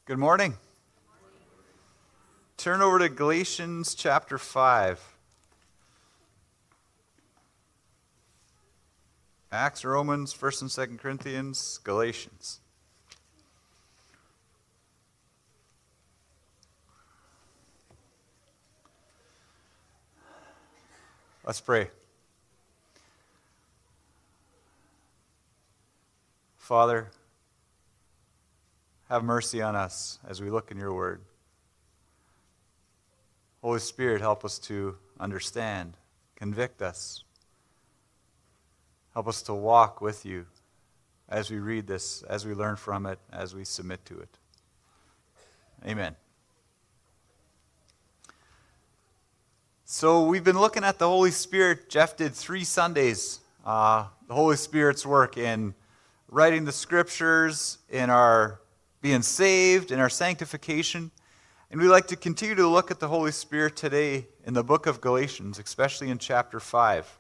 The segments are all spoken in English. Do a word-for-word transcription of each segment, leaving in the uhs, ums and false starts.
Good morning. Turn over to Galatians chapter five. Acts, Romans, First and Second Corinthians, Galatians. Let's pray. Father, have mercy on us as we look in your word. Holy Spirit, help us to understand, convict us. Help us to walk with you as we read this, as we learn from it, as we submit to it. Amen. So we've been looking at the Holy Spirit. Jeff did three Sundays. Uh, the Holy Spirit's work in writing the scriptures, in our being saved, in our sanctification. And we'd like to continue to look at the Holy Spirit today in the book of Galatians, especially in chapter five.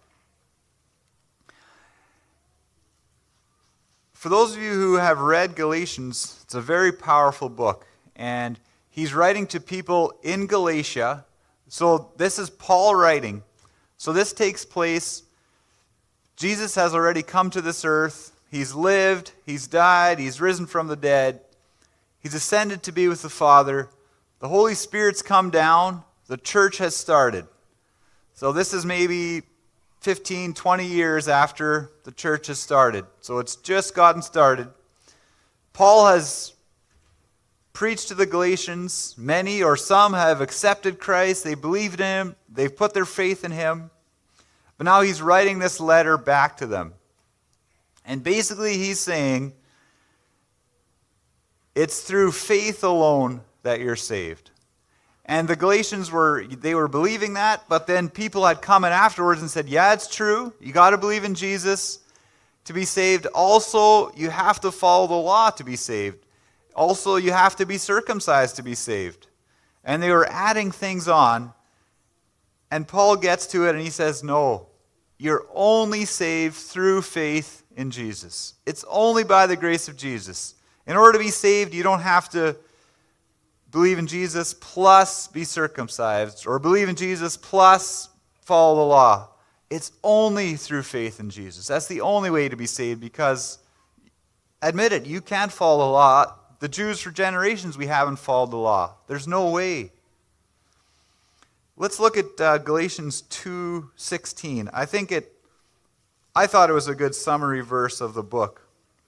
For those of you who have read Galatians, it's a very powerful book. And he's writing to people in Galatia. So this is Paul writing. So this takes place, Jesus has already come to this earth. He's lived, he's died, he's risen from the dead. He's ascended to be with the Father. The Holy Spirit's come down. The church has started. So this is maybe fifteen, twenty years after the church has started. So it's just gotten started. Paul has preached to the Galatians. Many or some have accepted Christ. They believed in him. They've put their faith in him. But now he's writing this letter back to them. And basically he's saying, it's through faith alone that you're saved. And the Galatians were, they were believing that, but then people had come in afterwards and said, yeah, it's true. You got to believe in Jesus to be saved. Also, you have to follow the law to be saved. Also, you have to be circumcised to be saved. And they were adding things on. And Paul gets to it and he says, no, you're only saved through faith in Jesus. It's only by the grace of Jesus. In order to be saved, you don't have to believe in Jesus plus be circumcised, or believe in Jesus plus follow the law. It's only through faith in Jesus. That's the only way to be saved, because, admit it, you can't follow the law. The Jews for generations, we haven't followed the law. There's no way. Let's look at uh, Galatians two sixteen. I think it, I thought it was a good summary verse of the book.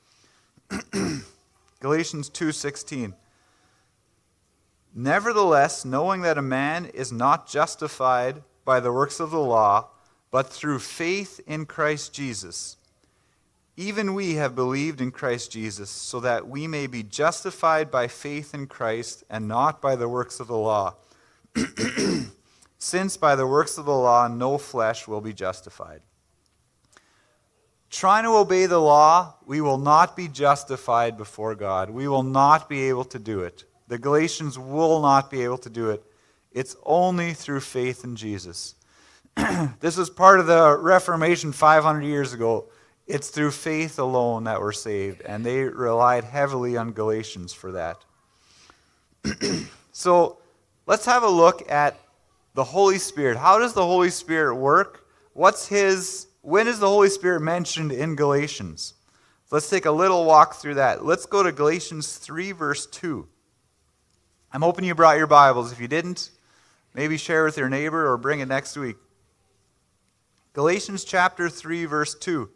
Galatians two sixteen. Nevertheless, knowing that a man is not justified by the works of the law, but through faith in Christ Jesus, even we have believed in Christ Jesus, so that we may be justified by faith in Christ and not by the works of the law. Since by the works of the law no flesh will be justified. Trying to obey the law, we will not be justified before God. We will not be able to do it. The Galatians will not be able to do it. It's only through faith in Jesus. This is part of the Reformation five hundred years ago. It's through faith alone that we're saved, and they relied heavily on Galatians for that. So let's have a look at the Holy Spirit. How does the Holy Spirit work? What's his... When is the Holy Spirit mentioned in Galatians? Let's take a little walk through that. Let's go to Galatians three, verse two. I'm hoping you brought your Bibles. If you didn't, maybe share with your neighbor or bring it next week. Galatians chapter three, verse two.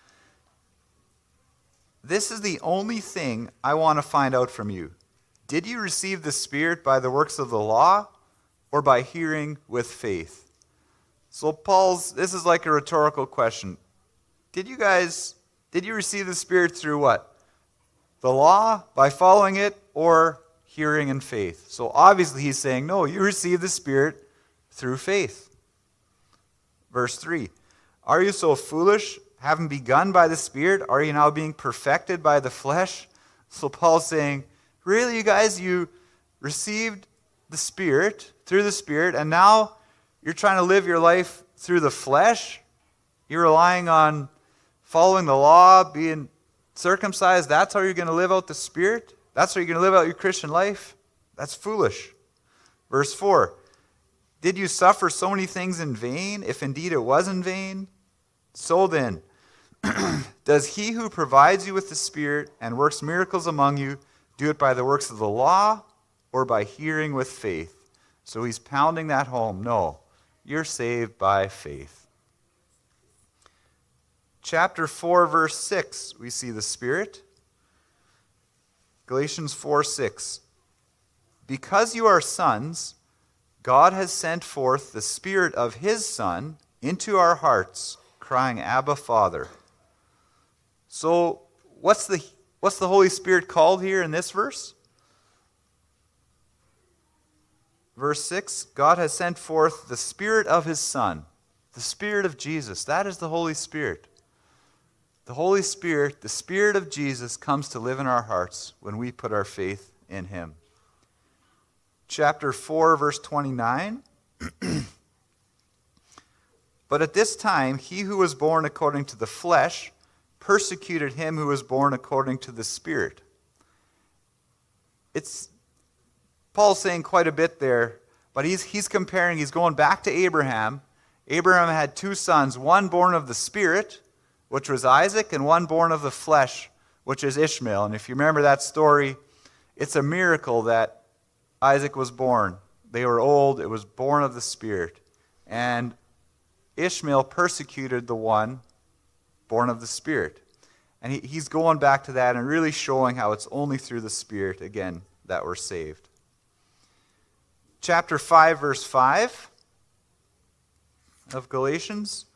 This is the only thing I want to find out from you. Did you receive the Spirit by the works of the law or by hearing with faith? So Paul's, this is like a rhetorical question. Did you guys, did you receive the Spirit through what? The law, by following it, or hearing in faith? So obviously he's saying, no, you received the Spirit through faith. Verse three, are you so foolish, having begun by the Spirit, are you now being perfected by the flesh? So Paul's saying, really, you guys, you received the Spirit, through the Spirit, and now you're trying to live your life through the flesh? You're relying on following the law, being circumcised? That's how you're going to live out the Spirit? That's how you're going to live out your Christian life? That's foolish. Verse four, did you suffer so many things in vain, if indeed it was in vain? So then, does he who provides you with the Spirit and works miracles among you do it by the works of the law or by hearing with faith? So he's pounding that home. No, you're saved by faith. Chapter four, verse six, we see the Spirit. Galatians four six. Because you are sons, God has sent forth the Spirit of his Son into our hearts, crying, Abba, Father. So what's the, what's the Holy Spirit called here in this verse? Verse six, God has sent forth the Spirit of his Son, the Spirit of Jesus. That is the Holy Spirit. The Holy Spirit, the Spirit of Jesus, comes to live in our hearts when we put our faith in him. Chapter four, verse twenty-nine. But at this time, he who was born according to the flesh persecuted him who was born according to the Spirit. It's Paul's saying quite a bit there, but he's he's comparing, he's going back to Abraham. Abraham had two sons, one born of the Spirit, which was Isaac, and one born of the flesh, which is Ishmael. And if you remember that story, it's a miracle that Isaac was born. They were old, it was born of the Spirit. And Ishmael persecuted the one born of the Spirit. And he, he's going back to that and really showing how it's only through the Spirit, again, that we're saved. Chapter five, verse five of Galatians.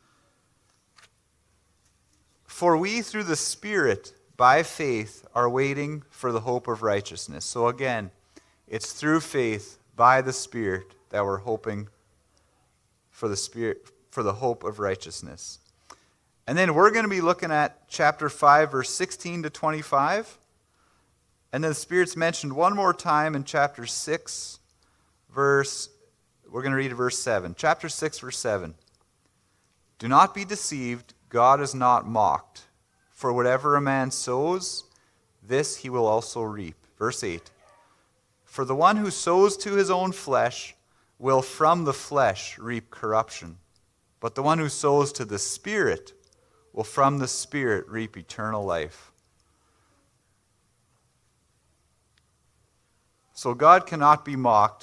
For we through the Spirit, by faith, are waiting for the hope of righteousness. So again, it's through faith, by the Spirit, that we're hoping for the Spirit, for the hope of righteousness. And then we're going to be looking at chapter five, verse sixteen to twenty-five. And then the Spirit's mentioned one more time in chapter six, verse, we're going to read verse seven. Chapter six, verse seven. Do not be deceived, God is not mocked. For whatever a man sows, this he will also reap. Verse eight. For the one who sows to his own flesh will from the flesh reap corruption. But the one who sows to the Spirit will from the Spirit reap eternal life. So God cannot be mocked.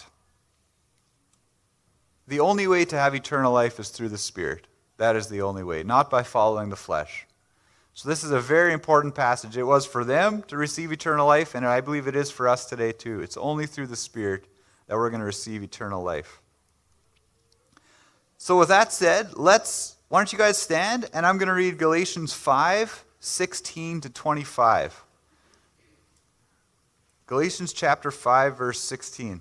The only way to have eternal life is through the Spirit. That is the only way, not by following the flesh. So this is a very important passage. It was for them to receive eternal life, and I believe it is for us today too. It's only through the Spirit that we're going to receive eternal life. So with that said, let's, why don't you guys stand, and I'm going to read Galatians five, sixteen to twenty-five. Galatians chapter five, verse sixteen.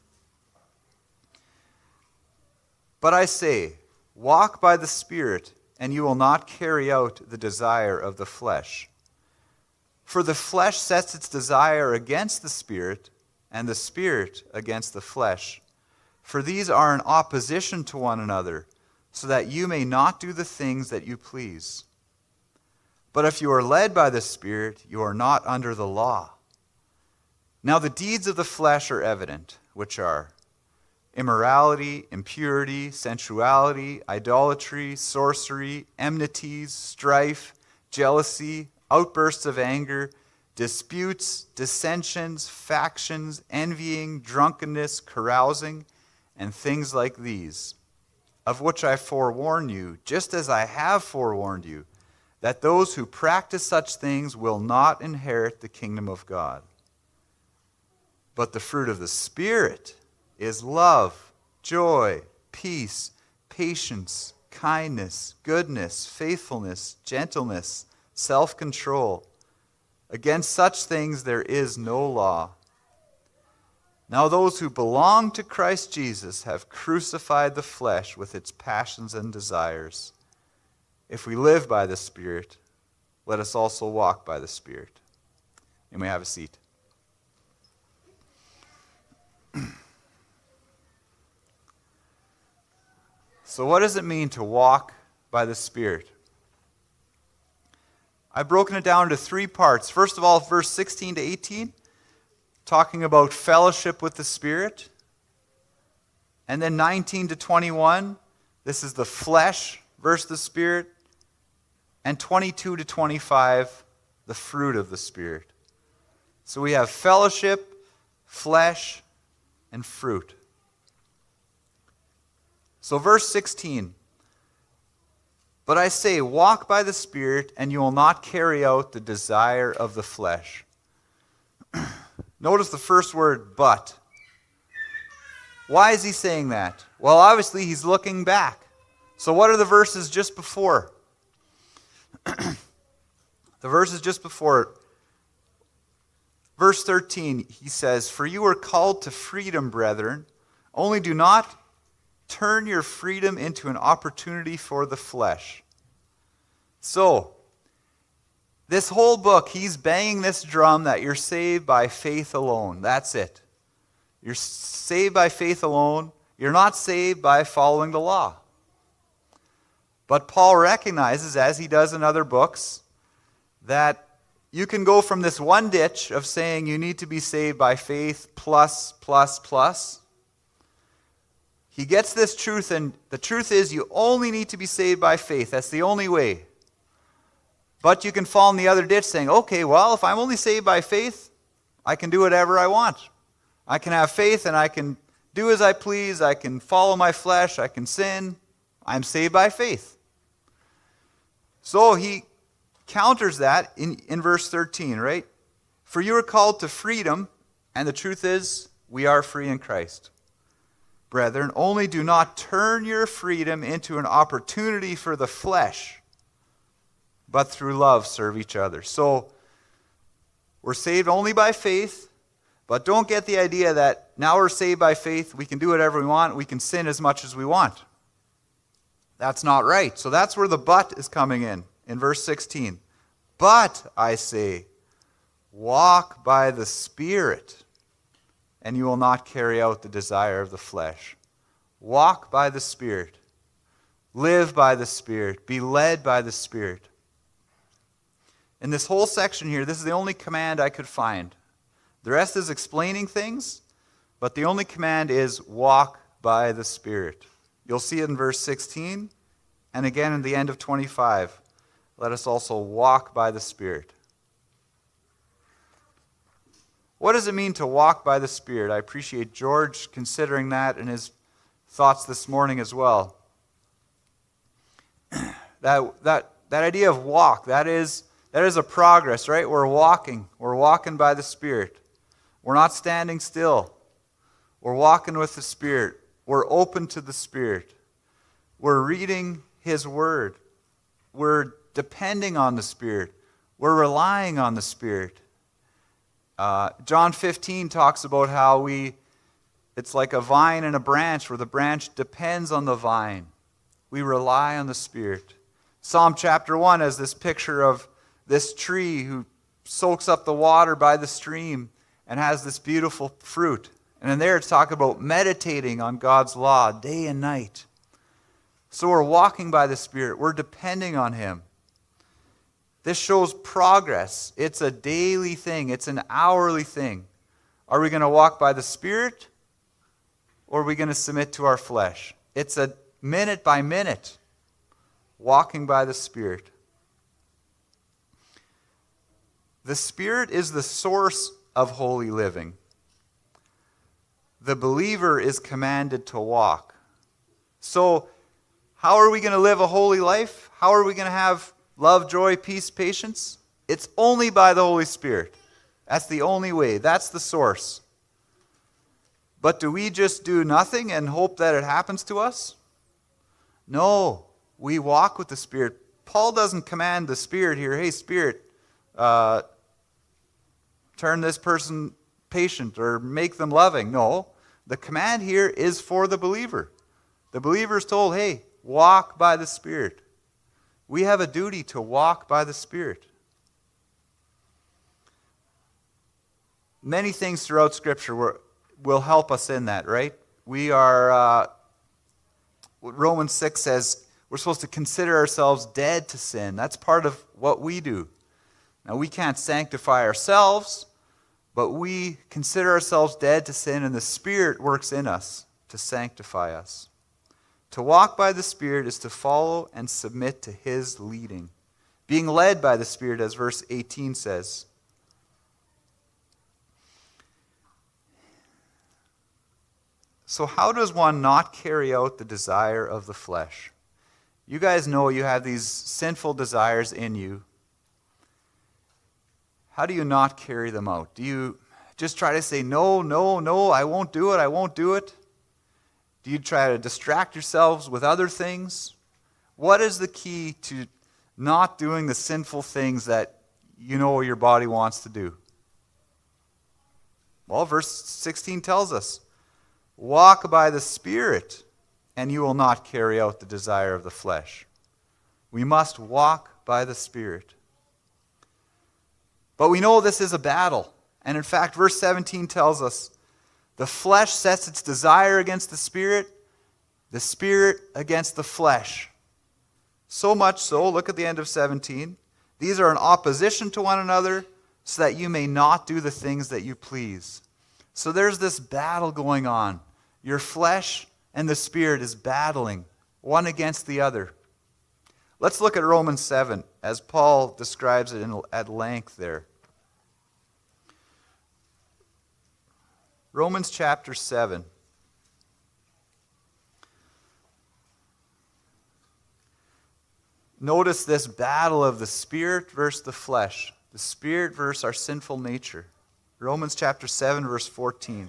But I say, walk by the Spirit, and you will not carry out the desire of the flesh. For the flesh sets its desire against the Spirit, and the Spirit against the flesh. For these are in opposition to one another, so that you may not do the things that you please. But if you are led by the Spirit, you are not under the law. Now the deeds of the flesh are evident, which are immorality, impurity, sensuality, idolatry, sorcery, enmities, strife, jealousy, outbursts of anger, disputes, dissensions, factions, envying, drunkenness, carousing, and things like these, of which I forewarn you, just as I have forewarned you, that those who practice such things will not inherit the kingdom of God. But the fruit of the Spirit is love, joy, peace, patience, kindness, goodness, faithfulness, gentleness, self-control. Against such things there is no law. Now those who belong to Christ Jesus have crucified the flesh with its passions and desires. If we live by the Spirit, let us also walk by the Spirit. You may have a seat. So what does it mean to walk by the Spirit? I've broken it down into three parts. First of all, verse sixteen to eighteen. talking about fellowship with the Spirit. And then nineteen to twenty-one, this is the flesh versus the Spirit. And twenty-two to twenty-five, the fruit of the Spirit. So we have fellowship, flesh, and fruit. So verse sixteen. But I say, walk by the Spirit, and you will not carry out the desire of the flesh. Notice the first word, but. Why is he saying that? Well, obviously he's looking back. So what are the verses just before? The verses just before it. Verse thirteen, he says, for you are called to freedom, brethren. Only do not turn your freedom into an opportunity for the flesh. So, this whole book, he's banging this drum that you're saved by faith alone. That's it. You're saved by faith alone. You're not saved by following the law. But Paul recognizes, as he does in other books, that you can go from this one ditch of saying you need to be saved by faith plus, plus, plus. He gets this truth, and the truth is you only need to be saved by faith. That's the only way. But you can fall in the other ditch saying, okay, well, if I'm only saved by faith, I can do whatever I want. I can have faith and I can do as I please. I can follow my flesh. I can sin. I'm saved by faith. So he counters that in, in verse thirteen, right? For you are called to freedom, and the truth is, we are free in Christ. Brethren, only do not turn your freedom into an opportunity for the flesh, but through love serve each other. So, we're saved only by faith, but don't get the idea that now we're saved by faith, we can do whatever we want, we can sin as much as we want. That's not right. So that's where the but is coming in, in verse sixteen. But, I say, walk by the Spirit, and you will not carry out the desire of the flesh. Walk by the Spirit. Live by the Spirit. Be led by the Spirit. In this whole section here, this is the only command I could find. The rest is explaining things, but the only command is walk by the Spirit. You'll see it in verse sixteen, and again in the end of twenty-five. Let us also walk by the Spirit. What does it mean to walk by the Spirit? I appreciate George considering that in his thoughts this morning as well. That, that, that idea of walk, that is, that is a progress, right? We're walking. We're walking by the Spirit. We're not standing still. We're walking with the Spirit. We're open to the Spirit. We're reading His Word. We're depending on the Spirit. We're relying on the Spirit. Uh, John fifteen talks about how we, it's like a vine and a branch, where the branch depends on the vine. We rely on the Spirit. Psalm chapter one has this picture of this tree who soaks up the water by the stream and has this beautiful fruit. And in there it's talking about meditating on God's law day and night. So we're walking by the Spirit. We're depending on Him. This shows progress. It's a daily thing. It's an hourly thing. Are we going to walk by the Spirit, or are we going to submit to our flesh? It's a minute by minute walking by the Spirit. The Spirit is the source of holy living. The believer is commanded to walk. So, how are we going to live a holy life? How are we going to have love, joy, peace, patience? It's only by the Holy Spirit. That's the only way. That's the source. But do we just do nothing and hope that it happens to us? No. We walk with the Spirit. Paul doesn't command the Spirit here, hey, Spirit, uh, turn this person patient or make them loving. No. The command here is for the believer. The believer is told, hey, walk by the Spirit. We have a duty to walk by the Spirit. Many things throughout Scripture will, will help us in that, right? We are, uh, what Romans six says, we're supposed to consider ourselves dead to sin. That's part of what we do. Now, we can't sanctify ourselves, But we consider ourselves dead to sin, and the Spirit works in us to sanctify us. To walk by the Spirit is to follow and submit to His leading, being led by the Spirit, as verse eighteen says. So how does one not carry out the desire of the flesh? You guys know you have these sinful desires in you. How do you not carry them out? Do you just try to say, no, no, no, I won't do it, I won't do it? Do you try to distract yourselves with other things? What is the key to not doing the sinful things that you know your body wants to do? Well, verse sixteen tells us, walk by the Spirit, and you will not carry out the desire of the flesh. We must walk by the Spirit. But we know this is a battle. And in fact, verse seventeen tells us, the flesh sets its desire against the Spirit, the Spirit against the flesh. So much so, look at the end of seventeen. These are in opposition to one another, so that you may not do the things that you please. So there's this battle going on. Your flesh and the Spirit is battling, one against the other. Let's look at Romans seven, as Paul describes it in, at length there. Romans chapter seven. Notice this battle of the Spirit versus the flesh. The Spirit versus our sinful nature. Romans chapter seven, verse fourteen.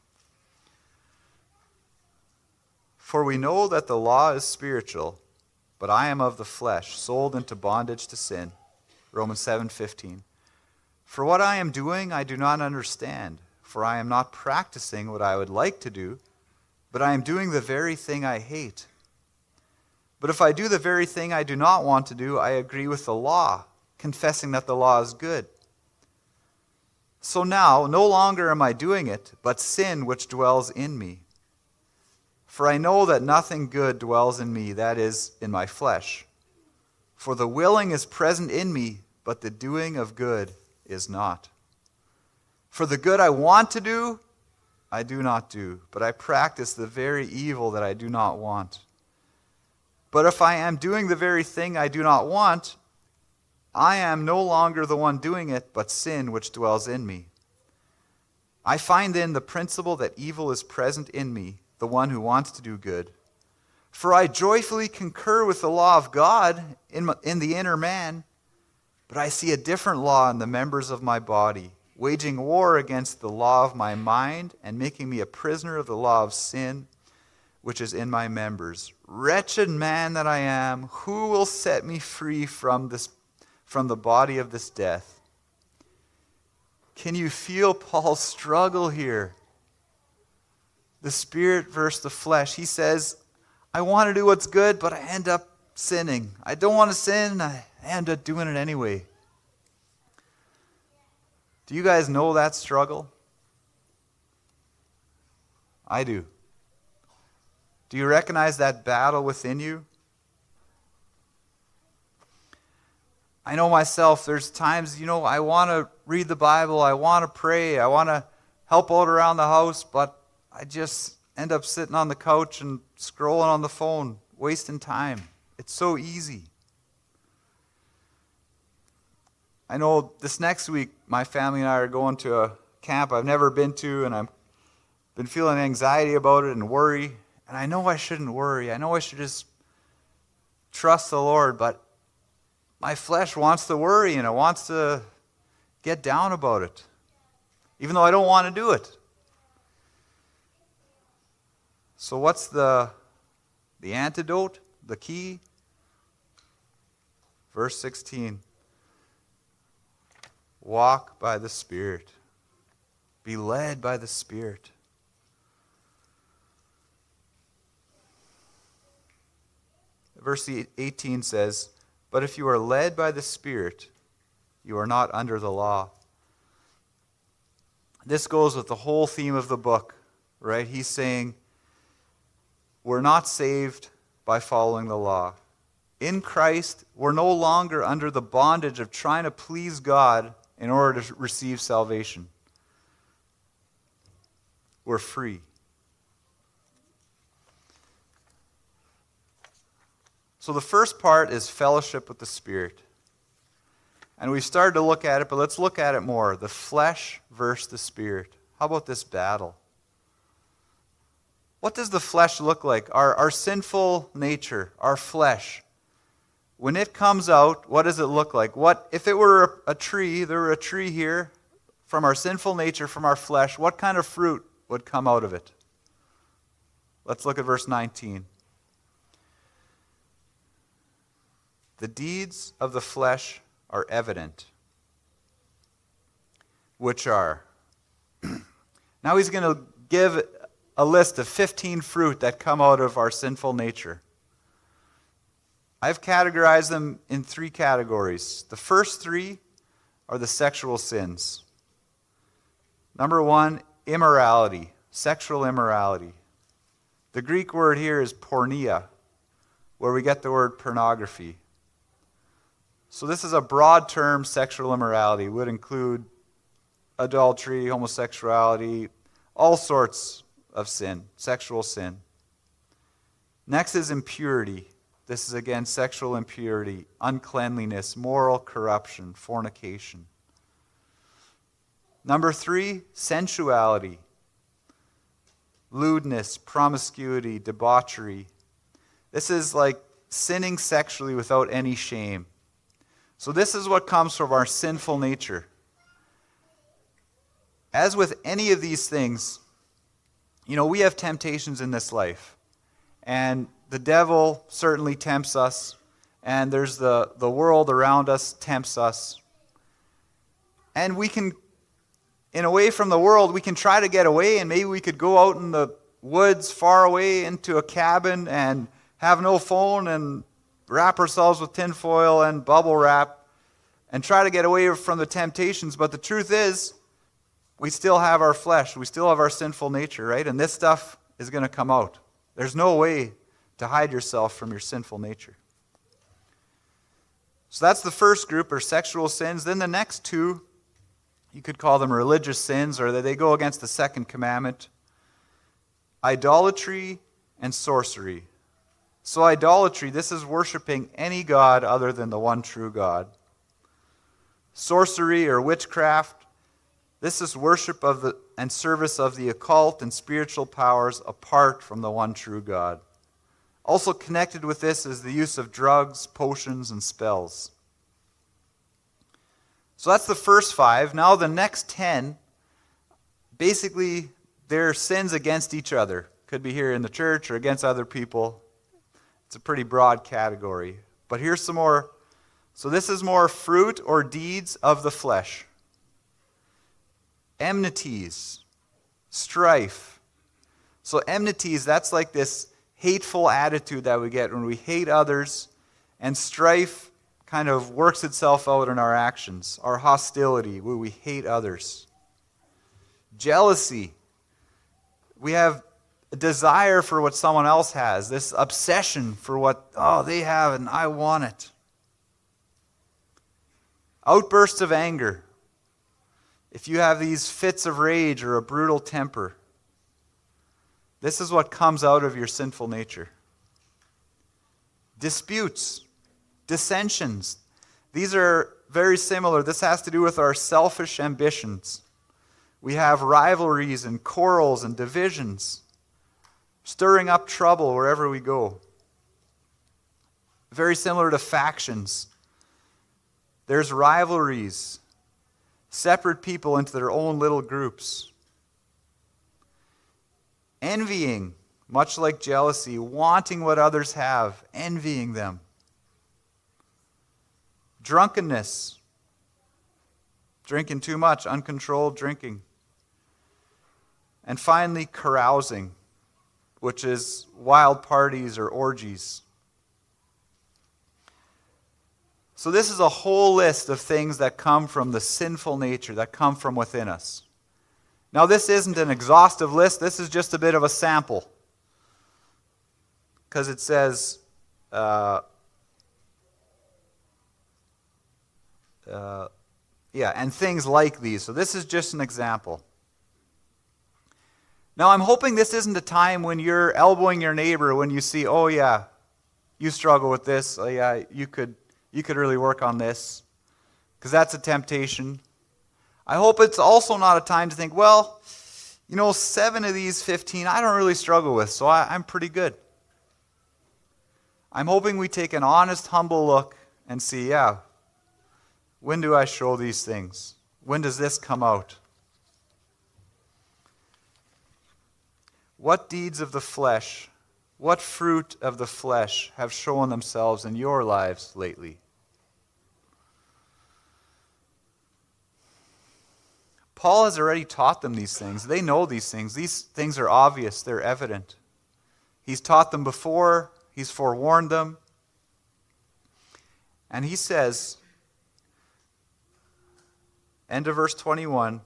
For we know that the law is spiritual, but I am of the flesh, sold into bondage to sin. Romans seven fifteen. For what I am doing I do not understand, for I am not practicing what I would like to do, but I am doing the very thing I hate. But if I do the very thing I do not want to do, I agree with the law, confessing that the law is good. So now, no longer am I doing it, but sin which dwells in me. For I know that nothing good dwells in me, that is, in my flesh. For the willing is present in me, but the doing of good is not. For the good I want to do, I do not do, but I practice the very evil that I do not want. But if I am doing the very thing I do not want, I am no longer the one doing it, but sin which dwells in me. I find then the principle that evil is present in me, the one who wants to do good. For I joyfully concur with the law of God in, my, in the inner man, but I see a different law in the members of my body, waging war against the law of my mind and making me a prisoner of the law of sin, which is in my members. Wretched man that I am, who will set me free from this, from the body of this death? Can you feel Paul's struggle here? The Spirit versus the flesh. He says, I want to do what's good, but I end up sinning. I don't want to sin, I end up doing it anyway. Do you guys know that struggle? I do. Do you recognize that battle within you? I know myself, there's times, you know, I want to read the Bible, I want to pray, I want to help out around the house, but I just end up sitting on the couch and scrolling on the phone, wasting time. It's so easy. I know this next week, my family and I are going to a camp I've never been to, and I've been feeling anxiety about it and worry. And I know I shouldn't worry. I know I should just trust the Lord, but my flesh wants to worry and it wants to get down about it, even though I don't want to do it. So what's the, the antidote, the key? Verse sixteen. Walk by the Spirit. Be led by the Spirit. Verse eighteen says, but if you are led by the Spirit, you are not under the law. This goes with the whole theme of the book, right? He's saying, we're not saved by following the law. In Christ, we're no longer under the bondage of trying to please God in order to receive salvation. we're free. So the first part is fellowship with the Spirit. And we've started to look at it, but let's look at it more. The flesh versus the Spirit. How about this battle? What does the flesh look like? Our, our sinful nature, our flesh. When it comes out, what does it look like? What if it were a, a tree, there were a tree here, from our sinful nature, from our flesh, what kind of fruit would come out of it? Let's look at verse nineteen. The deeds of the flesh are evident, which are. Now he's going to give a list of fifteen fruit that come out of our sinful nature. I've categorized them in three categories. The first three are the sexual sins. Number one, immorality, sexual immorality. The Greek word here is porneia, where we get the word pornography. So this is a broad term, sexual immorality. It would include adultery, homosexuality, all sorts of sin, sexual sin. Next is impurity. This is again sexual impurity, uncleanliness, moral corruption, fornication. Number three, sensuality, lewdness, promiscuity, debauchery. This is like sinning sexually without any shame. So this is what comes from our sinful nature. As with any of these things, you know, we have temptations in this life. And the devil certainly tempts us. And there's the, the world around us tempts us. And we can, in away from the world, we can try to get away. And maybe we could go out in the woods far away into a cabin and have no phone and wrap ourselves with tinfoil and bubble wrap and try to get away from the temptations. But the truth is, we still have our flesh. We still have our sinful nature, right? And this stuff is going to come out. There's no way to hide yourself from your sinful nature. So that's the first group, or sexual sins. Then the next two, you could call them religious sins, or that they go against the second commandment. Idolatry and sorcery. So idolatry, this is worshiping any god other than the one true God. Sorcery or witchcraft, this is worship of the and service of the occult and spiritual powers apart from the one true God. Also connected with this is the use of drugs, potions, and spells. So that's the first five. Now the next ten, basically they're sins against each other. Could be here in the church or against other people. It's a pretty broad category. But here's some more. So this is more fruit or deeds of the flesh. Enmities, strife. So enmities, that's like this hateful attitude that we get when we hate others, and strife kind of works itself out in our actions. Our hostility, where we hate others. Jealousy. We have a desire for what someone else has, this obsession for what, oh, they have and I want it. Outbursts of anger. If you have these fits of rage or a brutal temper, this is what comes out of your sinful nature. Disputes, dissensions. These are very similar. This has to do with our selfish ambitions. We have rivalries and quarrels and divisions, stirring up trouble wherever we go. Very similar to factions. There's rivalries, separate people into their own little groups. Envying, much like jealousy, wanting what others have, envying them. Drunkenness, drinking too much, uncontrolled drinking. And finally, carousing, which is wild parties or orgies. So this is a whole list of things that come from the sinful nature, that come from within us. Now this isn't an exhaustive list, this is just a bit of a sample. Because it says, uh, uh, yeah, and things like these. So this is just an example. Now, I'm hoping this isn't a time when you're elbowing your neighbor when you see, oh yeah, you struggle with this. Oh yeah, you could you could really work on this. Because that's a temptation. I hope it's also not a time to think, well, you know, seven of these fifteen I don't really struggle with, so I, I'm pretty good. I'm hoping we take an honest, humble look and see, yeah, when do I show these things? When does this come out? What deeds of the flesh, what fruit of the flesh have shown themselves in your lives lately? Paul has already taught them these things. They know these things. These things are obvious. They're evident. He's taught them before. He's forewarned them. And he says, end of verse twenty-one,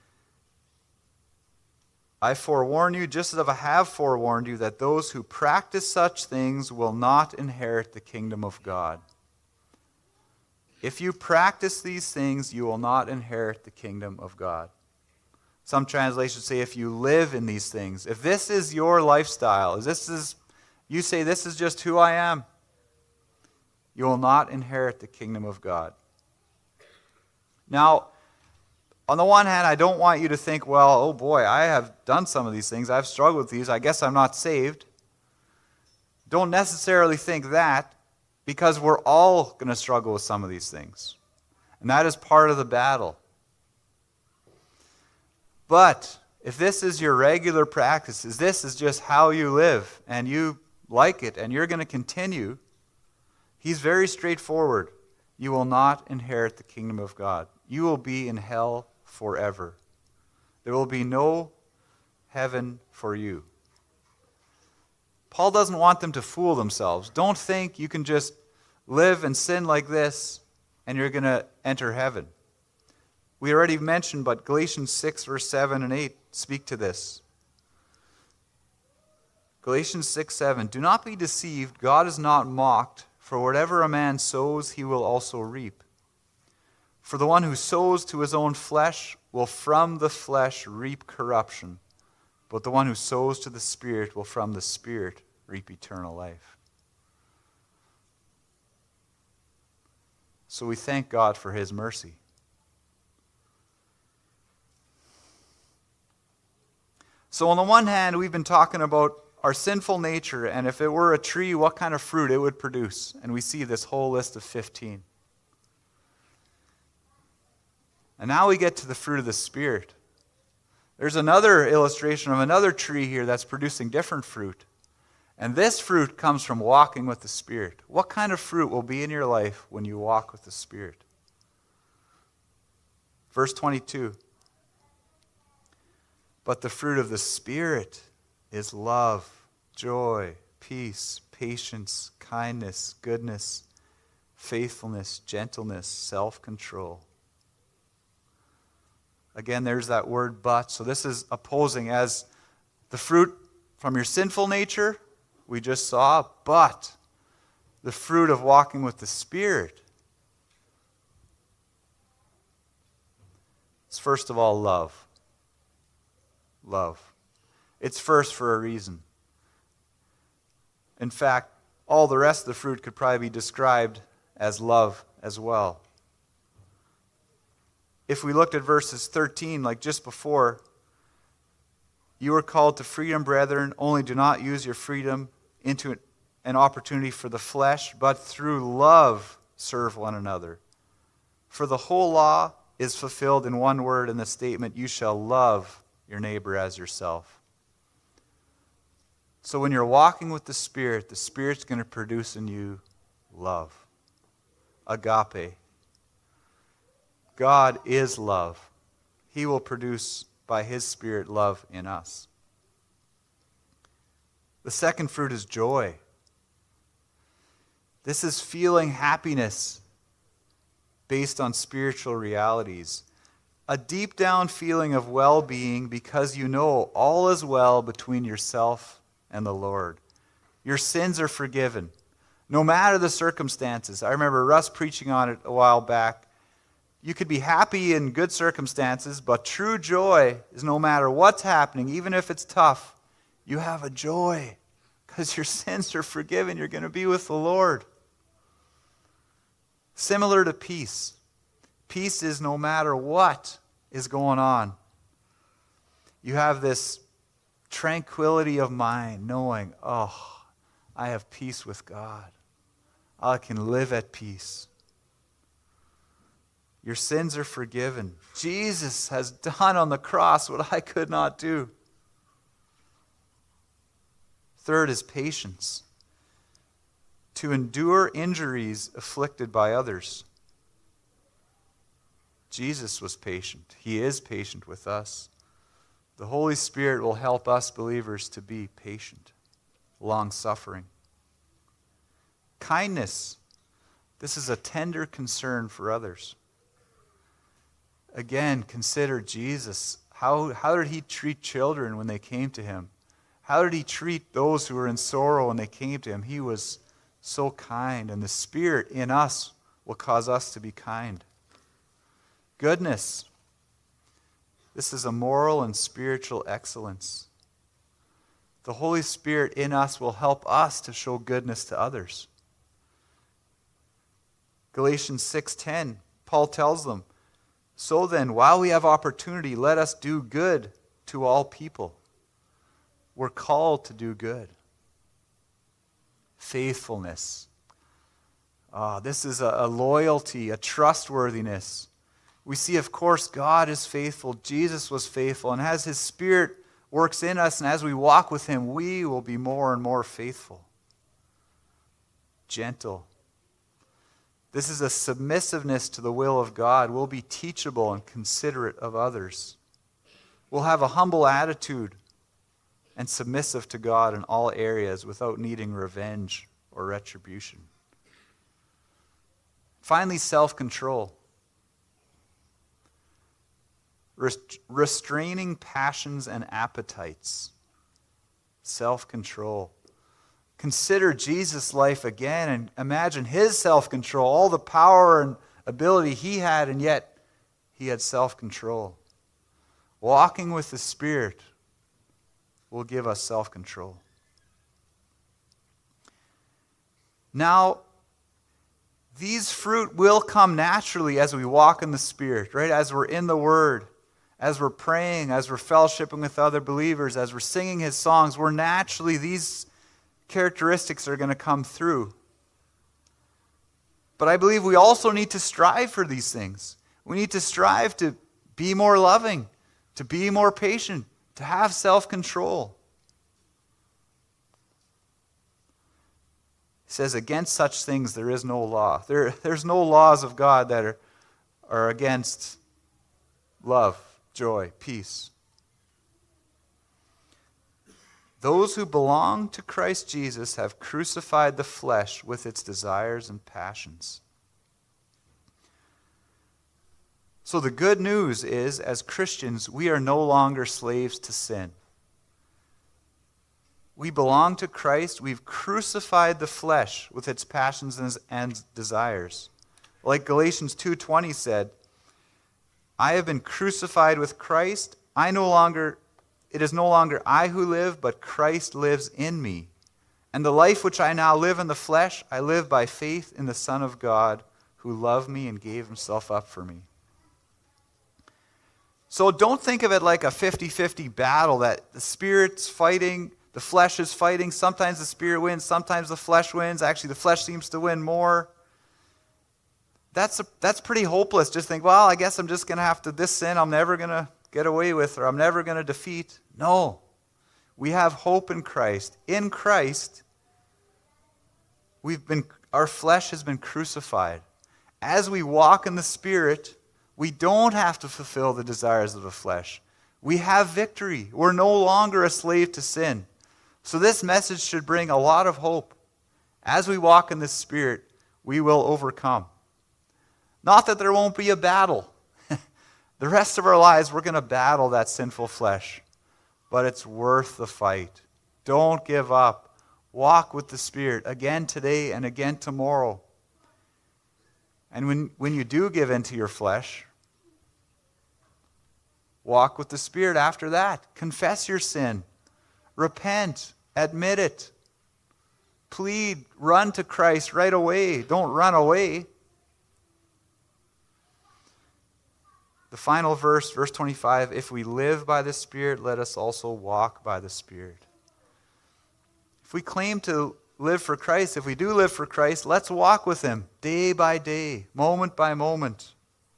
I forewarn you, just as I have forewarned you, that those who practice such things will not inherit the kingdom of God. If you practice these things, you will not inherit the kingdom of God. Some translations say if you live in these things. If this is your lifestyle, if this is, you say this is just who I am, you will not inherit the kingdom of God. Now, on the one hand, I don't want you to think, well, oh boy, I have done some of these things. I've struggled with these. I guess I'm not saved. Don't necessarily think that, because we're all going to struggle with some of these things. And that is part of the battle. But if this is your regular practice, if this is just how you live, and you like it, and you're going to continue, he's very straightforward. You will not inherit the kingdom of God. You will be in hell forever. There will be no heaven for you. Paul doesn't want them to fool themselves. Don't think you can just live and sin like this and you're going to enter heaven. We already mentioned, but Galatians six, verse seven and eight speak to this. Galatians six, seven, do not be deceived, God is not mocked, for whatever a man sows, he will also reap. For the one who sows to his own flesh will from the flesh reap corruption, but the one who sows to the Spirit will from the Spirit reap eternal life. So we thank God for his mercy. So on the one hand, we've been talking about our sinful nature, and if it were a tree, what kind of fruit it would produce. And we see this whole list of fifteen. And now we get to the fruit of the Spirit. There's another illustration of another tree here that's producing different fruit. And this fruit comes from walking with the Spirit. What kind of fruit will be in your life when you walk with the Spirit? Verse twenty-two. But the fruit of the Spirit is love, joy, peace, patience, kindness, goodness, faithfulness, gentleness, self-control. Again, there's that word but. So this is opposing as the fruit from your sinful nature, we just saw, but the fruit of walking with the Spirit. It's first of all love. Love. It's first for a reason. In fact, all the rest of the fruit could probably be described as love as well. If we looked at verses thirteen, like just before, you are called to freedom, brethren, only do not use your freedom into an opportunity for the flesh, but through love serve one another. For the whole law is fulfilled in one word in the statement, you shall love your neighbor as yourself. So when you're walking with the Spirit, the Spirit's going to produce in you love. Agape. God is love. He will produce by his Spirit love in us. The second fruit is joy. This is feeling happiness based on spiritual realities. A deep down feeling of well-being because you know all is well between yourself and the Lord. Your sins are forgiven, no matter the circumstances. I remember Russ preaching on it a while back. You could be happy in good circumstances, but true joy is no matter what's happening, even if it's tough, you have a joy because your sins are forgiven. You're going to be with the Lord. Similar to peace. Peace is no matter what is going on. You have this tranquility of mind, knowing, oh, I have peace with God. I can live at peace. Your sins are forgiven. Jesus has done on the cross what I could not do. Third is patience. To endure injuries afflicted by others. Jesus was patient. He is patient with us. The Holy Spirit will help us believers to be patient, long-suffering. Kindness. This is a tender concern for others. Again, consider Jesus. How, how did he treat children when they came to him? How did he treat those who were in sorrow when they came to him? He was so kind, and the Spirit in us will cause us to be kind. Goodness. This is a moral and spiritual excellence. The Holy Spirit in us will help us to show goodness to others. Galatians six ten, Paul tells them, so then, while we have opportunity, let us do good to all people. We're called to do good. Faithfulness. Ah, this is a, a loyalty, a trustworthiness. We see, of course, God is faithful. Jesus was faithful. And as his Spirit works in us and as we walk with him, we will be more and more faithful. Gentle. This is a submissiveness to the will of God. We'll be teachable and considerate of others. We'll have a humble attitude and submissive to God in all areas without needing revenge or retribution. Finally, self-control. Rest- restraining passions and appetites. Self-control. Consider Jesus' life again and imagine his self-control, all the power and ability he had, and yet he had self-control. Walking with the Spirit will give us self-control. Now, these fruit will come naturally as we walk in the Spirit, right? As we're in the Word, as we're praying, as we're fellowshipping with other believers, as we're singing his songs, we're naturally, these characteristics are going to come through. But I believe we also need to strive for these things. We need to strive to be more loving, to be more patient, to have self-control. He says, against such things there is no law. There, there's no laws of God that are, are against love, joy, peace. Those who belong to Christ Jesus have crucified the flesh with its desires and passions. So the good news is, as Christians, we are no longer slaves to sin. We belong to Christ. We've crucified the flesh with its passions and desires. Like Galatians two twenty said, I have been crucified with Christ. I no longer... It is no longer I who live, but Christ lives in me. And the life which I now live in the flesh, I live by faith in the Son of God, who loved me and gave himself up for me. So don't think of it like a fifty-fifty battle, that the Spirit's fighting, the flesh is fighting. Sometimes the Spirit wins, sometimes the flesh wins. Actually, the flesh seems to win more. That's, a, that's pretty hopeless. Just think, well, I guess I'm just going to have to, this sin I'm never going to get away with, or I'm never going to defeat. No. We have hope in Christ. In Christ, we've been, our flesh has been crucified. As we walk in the Spirit, we don't have to fulfill the desires of the flesh. We have victory. We're no longer a slave to sin. So this message should bring a lot of hope. As we walk in the Spirit, we will overcome. Not that there won't be a battle. The rest of our lives, we're going to battle that sinful flesh. But it's worth the fight. Don't give up. Walk with the Spirit again today and again tomorrow. And when, when you do give into your flesh, walk with the Spirit after that. Confess your sin. Repent. Admit it. Plead. Run to Christ right away. Don't run away. The final verse, verse twenty-five, if we live by the Spirit, let us also walk by the Spirit. If we claim to live for Christ, if we do live for Christ, let's walk with Him day by day, moment by moment.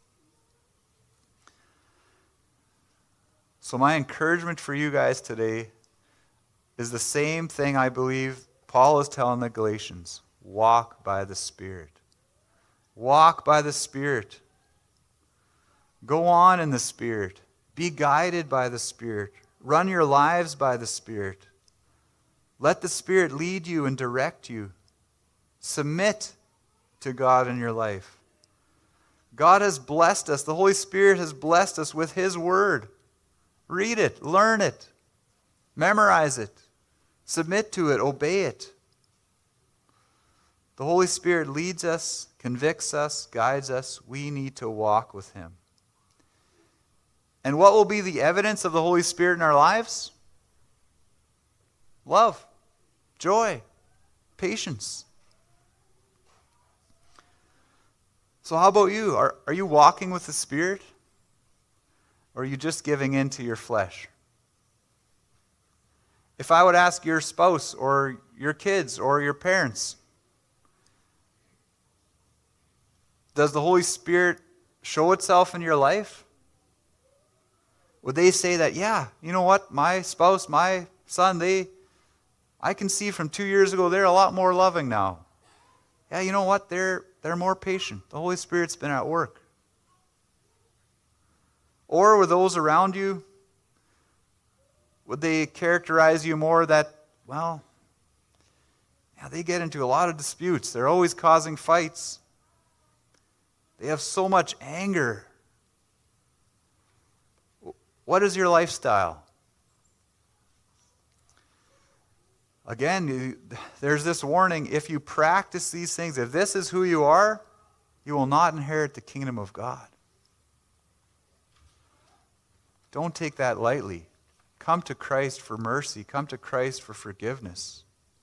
So my encouragement for you guys today is the same thing I believe Paul is telling the Galatians. Walk by the Spirit. Walk by the Spirit. Go on in the Spirit. Be guided by the Spirit. Run your lives by the Spirit. Let the Spirit lead you and direct you. Submit to God in your life. God has blessed us. The Holy Spirit has blessed us with His Word. Read it. Learn it. Memorize it. Submit to it. Obey it. The Holy Spirit leads us, convicts us, guides us. We need to walk with Him. And what will be the evidence of the Holy Spirit in our lives? Love, joy, patience. So how about you? Are, are you walking with the Spirit? Or are you just giving in to your flesh? If I would ask your spouse or your kids or your parents, does the Holy Spirit show itself in your life? Would they say that, yeah, you know what, my spouse, my son, they, I can see from two years ago, they're a lot more loving now. Yeah, you know what, they're, they're more patient. The Holy Spirit's been at work. Or with those around you, would they characterize you more that, well, yeah, they get into a lot of disputes. They're always causing fights. They have so much anger. What is your lifestyle? Again, you, there's this warning. If you practice these things, if this is who you are, you will not inherit the kingdom of God. Don't take that lightly. Come to Christ for mercy. Come to Christ for forgiveness.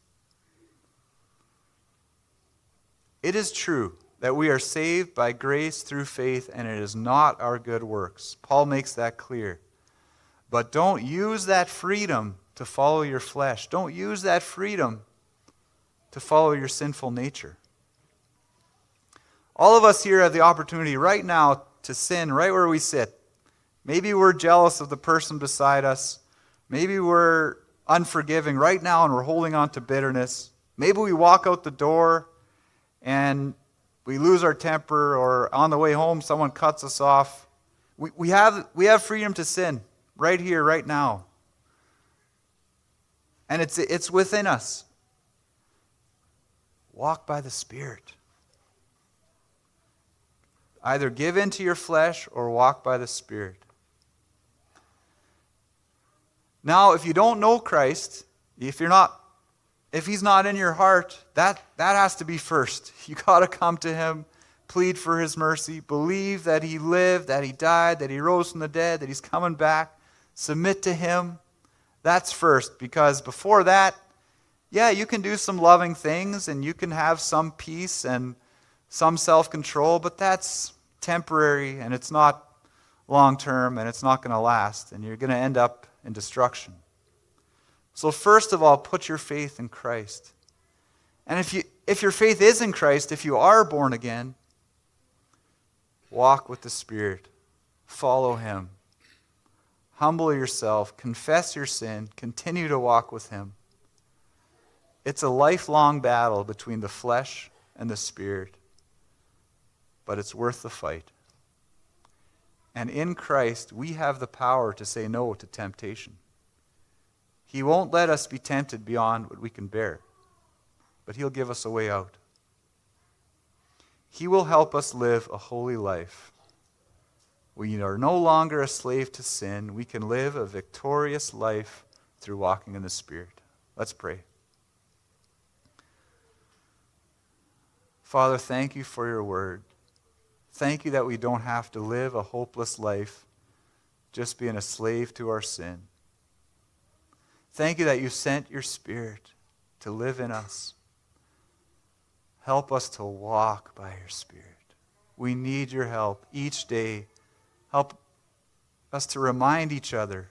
It is true that we are saved by grace through faith, and it is not our good works. Paul makes that clear. But don't use that freedom to follow your flesh. Don't use that freedom to follow your sinful nature. All of us here have the opportunity right now to sin right where we sit. Maybe we're jealous of the person beside us. Maybe we're unforgiving right now and we're holding on to bitterness. Maybe we walk out the door and we lose our temper, or on the way home someone cuts us off. We, we have, we have freedom to sin right here, right now. And it's, it's within us. Walk by the Spirit. Either give in to your flesh or walk by the Spirit. Now, if you don't know Christ, if you're not, if He's not in your heart, that, that has to be first. You got to come to Him, plead for His mercy, believe that He lived, that He died, that He rose from the dead, that He's coming back. Submit to Him. That's first, because before that, yeah, you can do some loving things and you can have some peace and some self-control, but that's temporary and it's not long-term and it's not going to last, and you're going to end up in destruction. So first of all, put your faith in Christ. And if you if your faith is in Christ, if you are born again, walk with the Spirit. Follow Him. Humble yourself. Confess your sin. Continue to walk with Him. It's a lifelong battle between the flesh and the Spirit, but it's worth the fight. And in Christ, we have the power to say no to temptation. He won't let us be tempted beyond what we can bear, but He'll give us a way out. He will help us live a holy life. We are no longer a slave to sin. We can live a victorious life through walking in the Spirit. Let's pray. Father, thank You for Your word. Thank you that we don't have to live a hopeless life just being a slave to our sin. Thank you that you sent your Spirit to live in us. Help us to walk by your Spirit. We need your help each day. Help us to remind each other.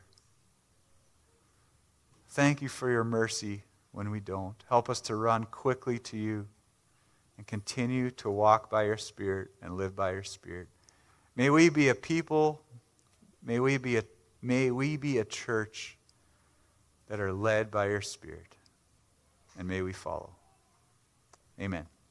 Thank you for your mercy when we don't. Help us to run quickly to you and continue to walk by your Spirit and live by your Spirit. May we be a people, may we be a, may we be a church that are led by your Spirit. And may we follow. Amen.